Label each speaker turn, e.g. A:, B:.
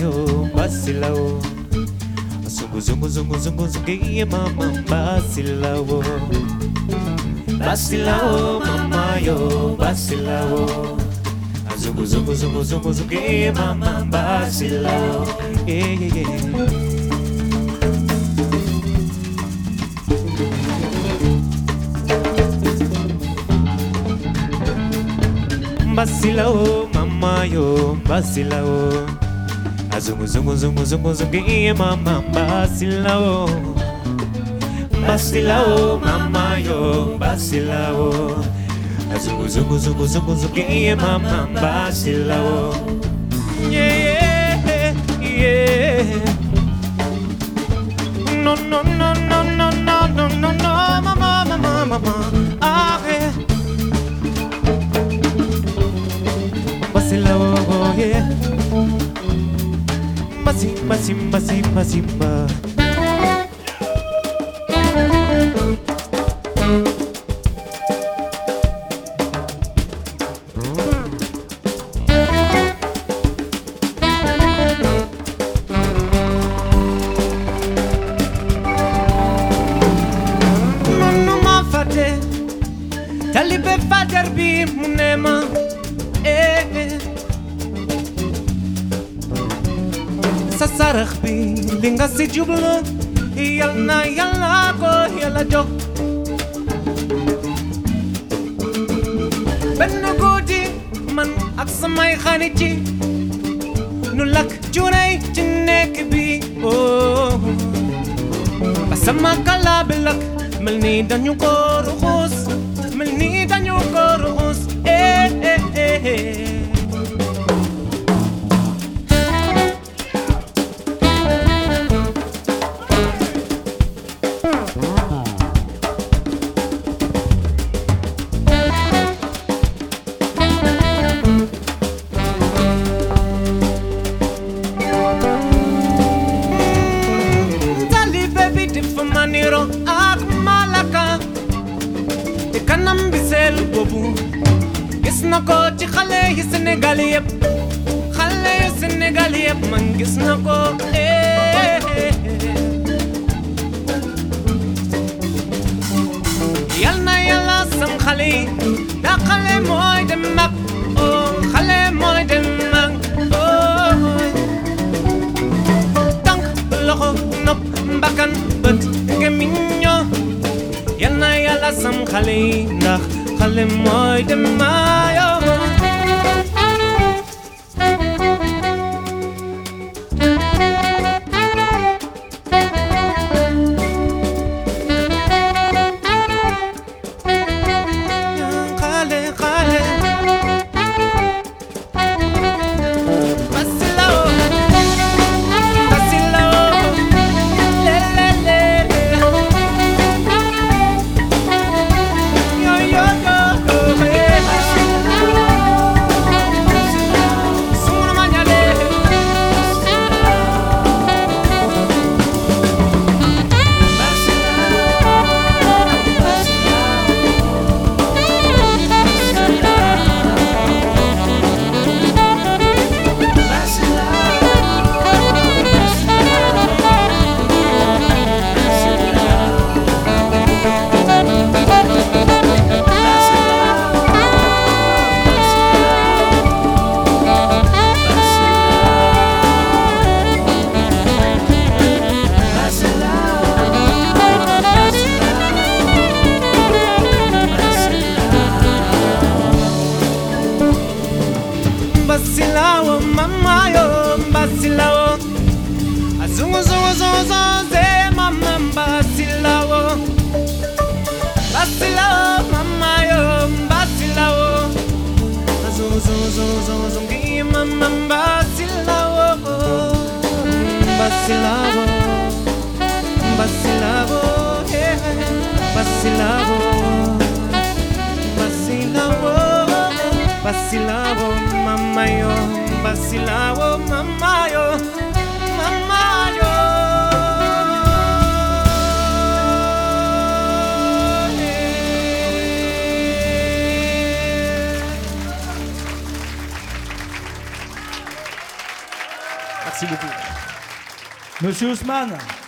A: yo, vacilao. Zungu zungu zungu zungu zungu, yeah, mama, vacilao. Vacilao, mama yo, vacilao. Zungu zungu zungu zungu zungu, yeah, mama, vacilao. Yeah, yeah, yeah. Vacilao, mama yo, vacilao. Zungu zungu zungu zungu zungu, yeah, mama, vacilao. Vacilao, mama yo, vacilao. Zungu zungu zungu zungu zungu, yeah, mama, vacilao. Yeah, yeah. No no no no no no no no no, mama mama mama, ah yeah. Vacilao, yeah. Simba simba simba simba. Talibe fajar bi munema sasarach bi linga si jublo yalna yalla ko yalla jo benno gudi man ak samay xaniti nu lak junay ci nek bi oh sama kala belak melni dañu ko ruxus melni dañu ko ruxus maniro ak malaka te kanam bisel bobu gis na ko ci xale yi Sénégal yépp xale yi Sénégal yépp man gis na ko yal na yàlla sam xale yi da xale mooy dem mag oh xale mooy dem mag oh tànk loxo nopp mbakan bët gemiño yal na yàlla sam xale yi ndax xale mooy dem maayo Vacilao, mama yo, vacilao. Zungu zungu zungu zungu, ze mama vacilao. Vacilao, mama yo, vacilao. Zungu zungu zungu zungu zungu, mama vacilao. Vacilao, vacilao, yeah, vacilao, vacilao, vacilao. Mama yo, vacilao, mama yo, mama yo. Merci beaucoup.
B: Monsieur Ousmane,